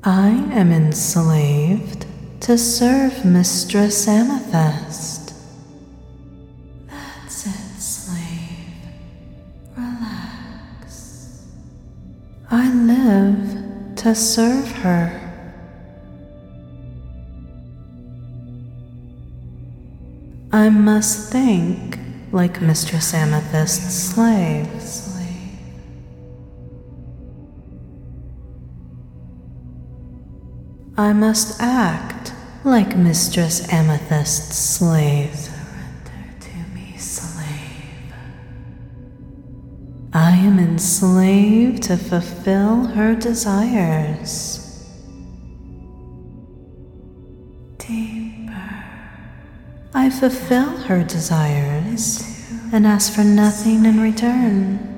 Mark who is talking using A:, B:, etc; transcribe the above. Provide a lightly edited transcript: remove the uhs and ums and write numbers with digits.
A: I am enslaved to serve Mistress Amethyst. That's it, slave. Relax. I live to serve her. I must think like Mistress Amethyst's slaves. I must act like Mistress Amethyst's slave. Surrender to me, slave. I am enslaved to fulfill her desires. Deeper. I fulfill her desires and ask for nothing in return.